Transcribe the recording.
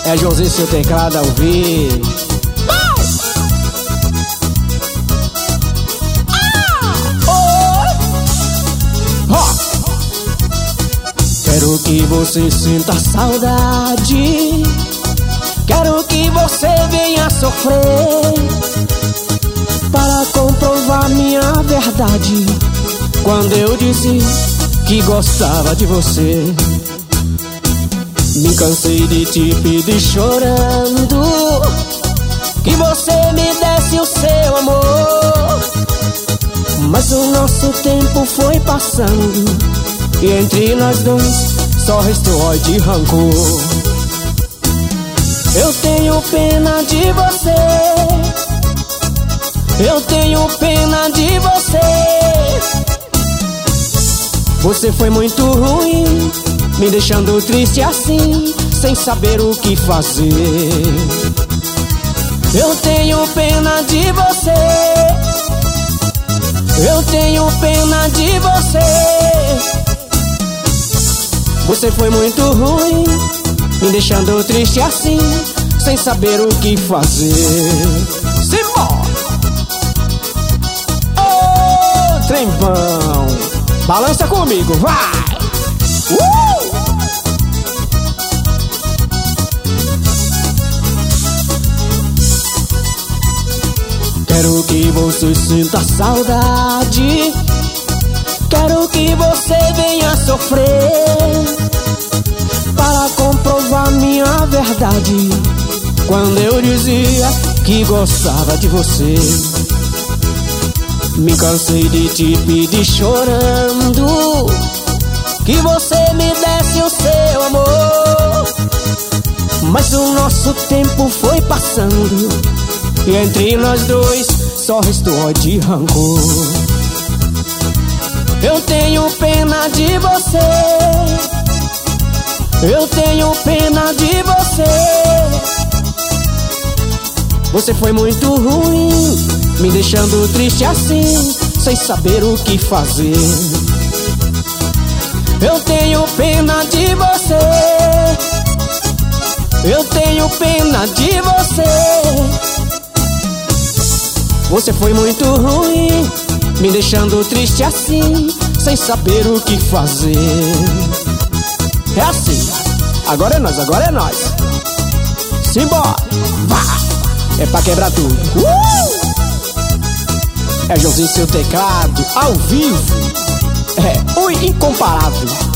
É Joãozinho, seu teclado ao vivo. Quero que você sinta saudade, quero que você venha sofrer, para comprovar minha verdade, quando eu disse que gostava de você. Me cansei de te pedir chorando, que você me desse o seu amor, mas o nosso tempo foi passando, e entre nós dois só restou ódio e rancor. Eu tenho pena de você, eu tenho pena de você. Você foi muito ruim, me deixando triste assim, sem saber o que fazer. Eu tenho pena de você, eu tenho pena de você. Você foi muito ruim, me deixando triste assim, sem saber o que fazer. Simbora! Ô, trembão, balança comigo, vai! Quero que você sinta saudade, quero que você venha sofrer, para comprovar minha verdade, quando eu dizia que gostava de você. Me cansei de te pedir chorando, que você me desse o seu amor, mas o nosso tempo foi passando, e entre nós dois só restou ódio e rancor. Eu tenho pena de você, eu tenho pena de você. Você foi muito ruim, me deixando triste assim, sem saber o que fazer. Eu tenho pena de você, eu tenho pena de você. Você foi muito ruim, me deixando triste assim, sem saber o que fazer. É assim, agora é nós, agora é nós. Simbora, vá! É pra quebrar tudo. É Joãozinho, seu teclado, ao vivo. É o incomparável.